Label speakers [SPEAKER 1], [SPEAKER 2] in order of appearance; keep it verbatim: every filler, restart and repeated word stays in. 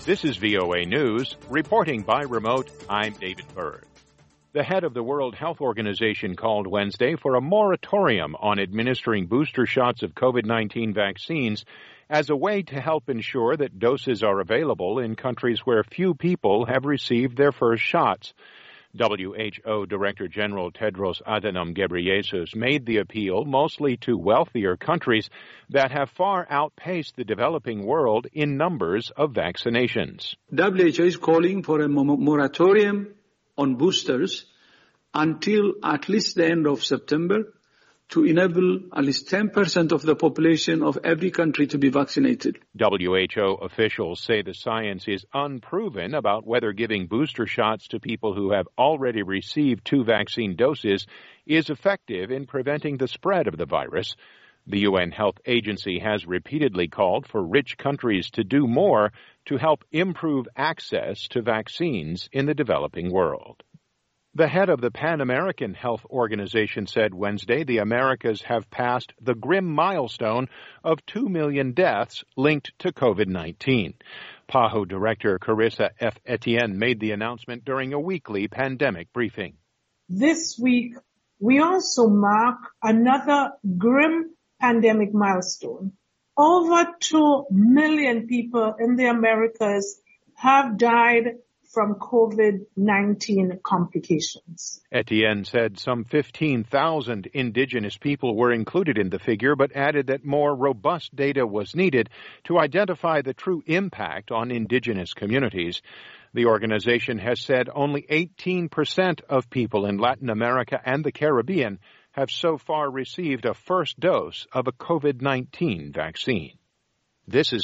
[SPEAKER 1] This is V O A News. Reporting by remote, I'm David Berg. The head of the World Health Organization called Wednesday for a moratorium on administering booster shots of COVID nineteen vaccines as a way to help ensure that doses are available in countries where few people have received their first shots. W H O Director General Tedros Adhanom Ghebreyesus made the appeal mostly to wealthier countries that have far outpaced the developing world in numbers of vaccinations.
[SPEAKER 2] W H O is calling for a moratorium on boosters until at least the end of September to enable at least ten percent of the population of every country to be vaccinated.
[SPEAKER 1] W H O officials say the science is unproven about whether giving booster shots to people who have already received two vaccine doses is effective in preventing the spread of the virus. The U N Health Agency has repeatedly called for rich countries to do more to help improve access to vaccines in the developing world. The head of the Pan American Health Organization said Wednesday the Americas have passed the grim milestone of two million deaths linked to COVID nineteen. P A H O Director Carissa F. Etienne made the announcement during a weekly pandemic briefing.
[SPEAKER 3] This week, we also mark another grim pandemic milestone. Over two million people in the Americas have died from COVID nineteen complications.
[SPEAKER 1] Etienne said some fifteen thousand indigenous people were included in the figure, but added that more robust data was needed to identify the true impact on indigenous communities. The organization has said only eighteen percent of people in Latin America and the Caribbean have so far received a first dose of a COVID nineteen vaccine. This is